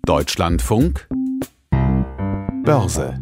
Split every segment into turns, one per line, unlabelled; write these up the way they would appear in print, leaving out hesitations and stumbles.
Deutschlandfunk Börse.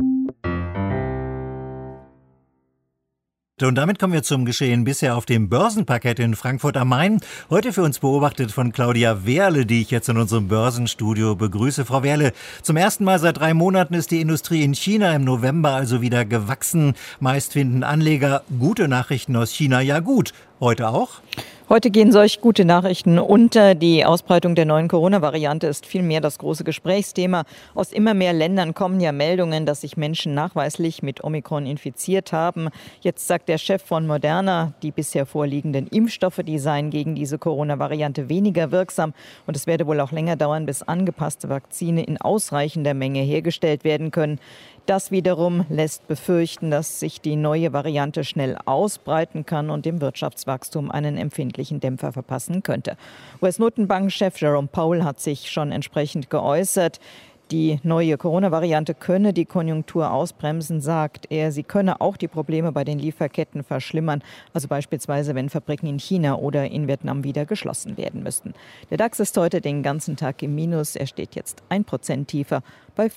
Und damit kommen wir zum Geschehen bisher auf dem Börsenparkett in Frankfurt am Main. Heute für uns beobachtet von Claudia Wehrle, die ich jetzt in unserem Börsenstudio begrüße. Frau Wehrle, zum ersten Mal seit 3 Monaten ist die Industrie in China im November also wieder gewachsen. Meist finden Anleger gute Nachrichten aus China ja gut. Heute auch?
Heute gehen solch gute Nachrichten unter. Die Ausbreitung der neuen Corona-Variante ist vielmehr das große Gesprächsthema. Aus immer mehr Ländern kommen ja Meldungen, dass sich Menschen nachweislich mit Omikron infiziert haben. Jetzt sagt der Chef von Moderna, die bisher vorliegenden Impfstoffe, die seien gegen diese Corona-Variante weniger wirksam. Und es werde wohl auch länger dauern, bis angepasste Vakzine in ausreichender Menge hergestellt werden können. Das wiederum lässt befürchten, dass sich die neue Variante schnell ausbreiten kann und dem Wirtschaftswachstum einen empfindlichen Dämpfer verpassen könnte. US-Notenbankchef Jerome Powell hat sich schon entsprechend geäußert. Die neue Corona-Variante könne die Konjunktur ausbremsen, sagt er. Sie könne auch die Probleme bei den Lieferketten verschlimmern, also beispielsweise, wenn Fabriken in China oder in Vietnam wieder geschlossen werden müssten. Der DAX ist heute den ganzen Tag im Minus. Er steht jetzt 1% tiefer bei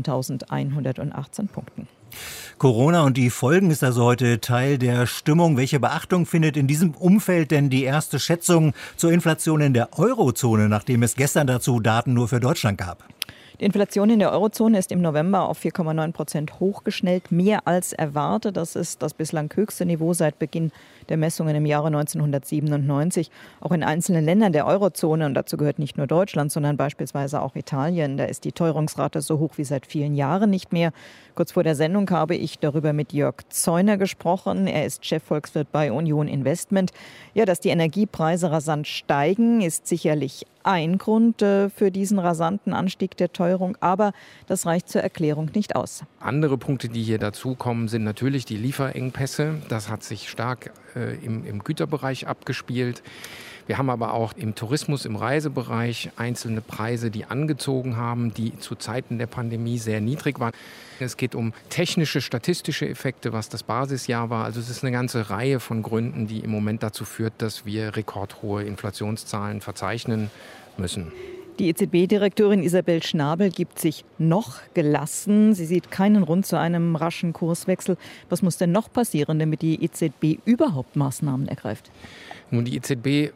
15.118 Punkten.
Corona und die Folgen ist also heute Teil der Stimmung. Welche Beachtung findet in diesem Umfeld denn die erste Schätzung zur Inflation in der Eurozone, nachdem es gestern dazu Daten nur für Deutschland gab?
Die Inflation in der Eurozone ist im November auf 4,9% hochgeschnellt, mehr als erwartet. Das ist das bislang höchste Niveau seit Beginn der Messungen im Jahre 1997. Auch in einzelnen Ländern der Eurozone, und dazu gehört nicht nur Deutschland, sondern beispielsweise auch Italien, da ist die Teuerungsrate so hoch wie seit vielen Jahren nicht mehr. Kurz vor der Sendung habe ich darüber mit Jörg Zeuner gesprochen. Er ist Chefvolkswirt bei Union Investment. Ja, dass die Energiepreise rasant steigen, ist sicherlich ein Grund für diesen rasanten Anstieg der Teuerung, aber das reicht zur Erklärung nicht aus.
Andere Punkte, die hier dazukommen, sind natürlich die Lieferengpässe. Das hat sich stark im Güterbereich abgespielt. Wir haben aber auch im Tourismus, im Reisebereich einzelne Preise, die angezogen haben, die zu Zeiten der Pandemie sehr niedrig waren. Es geht um technische, statistische Effekte, was das Basisjahr war. Also es ist eine ganze Reihe von Gründen, die im Moment dazu führt, dass wir rekordhohe Inflationszahlen verzeichnen müssen.
Die EZB-Direktorin Isabel Schnabel gibt sich noch gelassen. Sie sieht keinen Grund zu einem raschen Kurswechsel. Was muss denn noch passieren, damit die EZB überhaupt Maßnahmen ergreift?
Nun, die EZB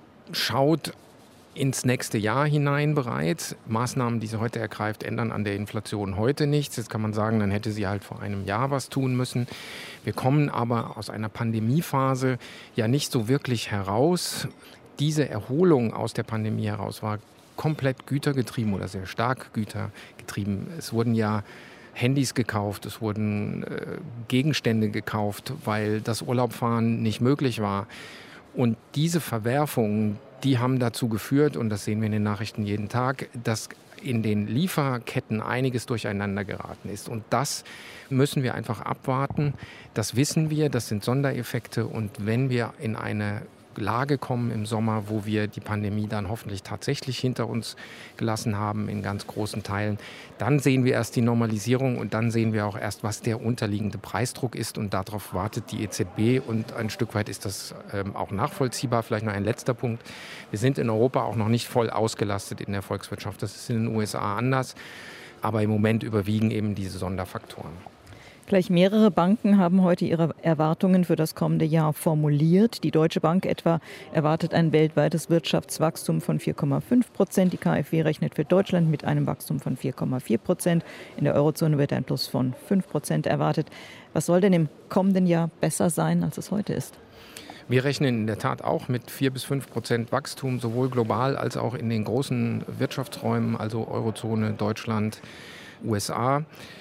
schaut ins nächste Jahr hinein bereits. Maßnahmen, die sie heute ergreift, ändern an der Inflation heute nichts. Jetzt kann man sagen, dann hätte sie halt vor einem Jahr was tun müssen. Wir kommen aber aus einer Pandemiephase ja nicht so wirklich heraus. Diese Erholung aus der Pandemie heraus war komplett gütergetrieben oder sehr stark gütergetrieben. Es wurden ja Handys gekauft, es wurden Gegenstände gekauft, weil das Urlaubfahren nicht möglich war. Und diese Verwerfungen, die haben dazu geführt, und das sehen wir in den Nachrichten jeden Tag, dass in den Lieferketten einiges durcheinander geraten ist. Und das müssen wir einfach abwarten. Das wissen wir, das sind Sondereffekte. Und wenn wir in eine Lage kommen im Sommer, wo wir die Pandemie dann hoffentlich tatsächlich hinter uns gelassen haben in ganz großen Teilen, dann sehen wir erst die Normalisierung und dann sehen wir auch erst, was der unterliegende Preisdruck ist, und darauf wartet die EZB, und ein Stück weit ist das auch nachvollziehbar. Vielleicht noch ein letzter Punkt. Wir sind in Europa auch noch nicht voll ausgelastet in der Volkswirtschaft. Das ist in den USA anders, aber im Moment überwiegen eben diese Sonderfaktoren.
Gleich mehrere Banken haben heute ihre Erwartungen für das kommende Jahr formuliert. Die Deutsche Bank etwa erwartet ein weltweites Wirtschaftswachstum von 4,5%. Die KfW rechnet für Deutschland mit einem Wachstum von 4,4%. In der Eurozone wird ein Plus von 5% erwartet. Was soll denn im kommenden Jahr besser sein, als es heute ist?
Wir rechnen in der Tat auch mit 4-5% Wachstum, sowohl global als auch in den großen Wirtschaftsräumen, also Eurozone, Deutschland, USA,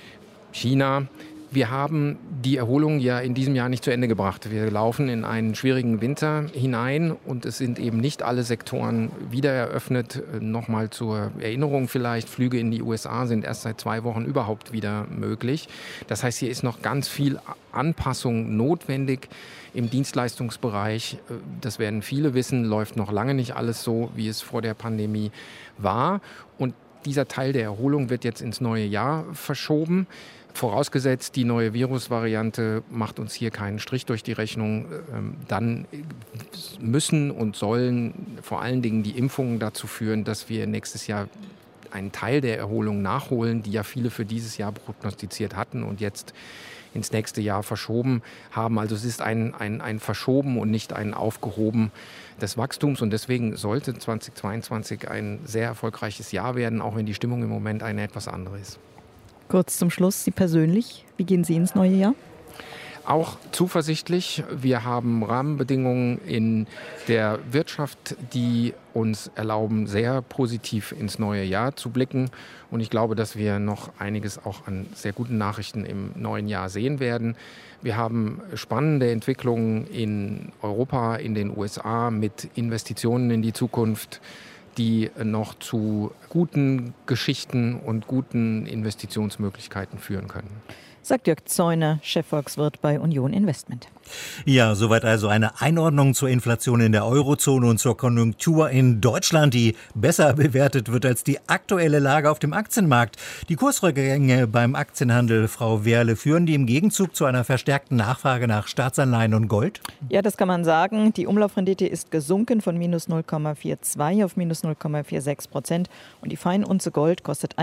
China. Wir haben die Erholung ja in diesem Jahr nicht zu Ende gebracht. Wir laufen in einen schwierigen Winter hinein und es sind eben nicht alle Sektoren wieder eröffnet. Nochmal zur Erinnerung vielleicht, Flüge in die USA sind erst seit 2 Wochen überhaupt wieder möglich. Das heißt, hier ist noch ganz viel Anpassung notwendig im Dienstleistungsbereich. Das werden viele wissen, läuft noch lange nicht alles so, wie es vor der Pandemie war. Und dieser Teil der Erholung wird jetzt ins neue Jahr verschoben. Vorausgesetzt, die neue Virusvariante macht uns hier keinen Strich durch die Rechnung, dann müssen und sollen vor allen Dingen die Impfungen dazu führen, dass wir nächstes Jahr einen Teil der Erholung nachholen, die ja viele für dieses Jahr prognostiziert hatten und jetzt ins nächste Jahr verschoben haben. Also es ist ein Verschoben und nicht ein Aufgehoben des Wachstums. Und deswegen sollte 2022 ein sehr erfolgreiches Jahr werden, auch wenn die Stimmung im Moment eine etwas andere ist.
Kurz zum Schluss, Sie persönlich, wie gehen Sie ins neue Jahr?
Auch zuversichtlich. Wir haben Rahmenbedingungen in der Wirtschaft, die uns erlauben, sehr positiv ins neue Jahr zu blicken. Und ich glaube, dass wir noch einiges auch an sehr guten Nachrichten im neuen Jahr sehen werden. Wir haben spannende Entwicklungen in Europa, in den USA mit Investitionen in die Zukunft, die noch zu guten Geschichten und guten Investitionsmöglichkeiten führen können.
Sagt Jörg Zeuner, Chefvolkswirt bei Union Investment.
Ja, soweit also eine Einordnung zur Inflation in der Eurozone und zur Konjunktur in Deutschland, die besser bewertet wird als die aktuelle Lage auf dem Aktienmarkt. Die Kursrückgänge beim Aktienhandel, Frau Wehrle, führen die im Gegenzug zu einer verstärkten Nachfrage nach Staatsanleihen und Gold?
Ja, das kann man sagen. Die Umlaufrendite ist gesunken von minus 0,42 auf minus 0,46%. Und die Feinunze Gold kostet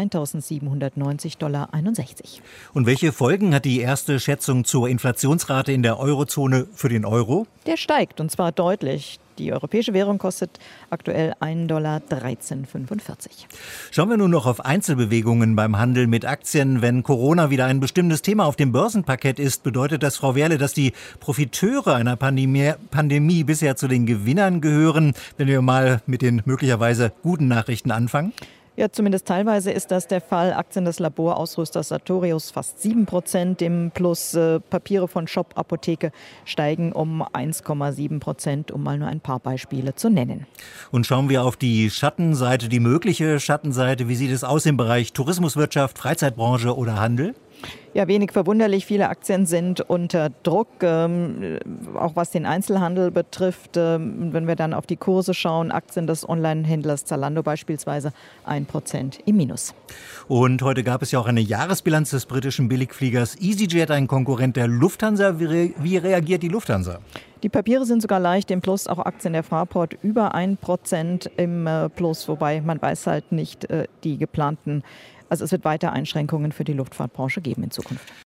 $1.790,61.
Und welche Folgen hat die erste Schätzung zur Inflationsrate in der Eurozone für den Euro?
Der steigt, und zwar deutlich. Die europäische Währung kostet aktuell $1,1345.
Schauen wir nun noch auf Einzelbewegungen beim Handel mit Aktien. Wenn Corona wieder ein bestimmtes Thema auf dem Börsenparkett ist, bedeutet das, Frau Wehrle, dass die Profiteure einer Pandemie bisher zu den Gewinnern gehören. Wenn wir mal mit den möglicherweise guten Nachrichten anfangen.
Ja, zumindest teilweise ist das der Fall. Aktien des Laborausrüsters Sartorius fast 7% im Plus. Papiere von Shop Apotheke steigen um 1,7%, um mal nur ein paar Beispiele zu nennen.
Und schauen wir auf die Schattenseite, die mögliche Schattenseite. Wie sieht es aus im Bereich Tourismuswirtschaft, Freizeitbranche oder Handel?
Ja, wenig verwunderlich. Viele Aktien sind unter Druck, auch was den Einzelhandel betrifft. Wenn wir dann auf die Kurse schauen, Aktien des Online-Händlers Zalando beispielsweise 1% im Minus.
Und heute gab es ja auch eine Jahresbilanz des britischen Billigfliegers EasyJet, ein Konkurrent der Lufthansa. Wie reagiert die Lufthansa?
Die Papiere sind sogar leicht im Plus, auch Aktien der Fraport über 1% im Plus, wobei man weiß halt nicht die geplanten. Also es wird weiter Einschränkungen für die Luftfahrtbranche geben in Zukunft.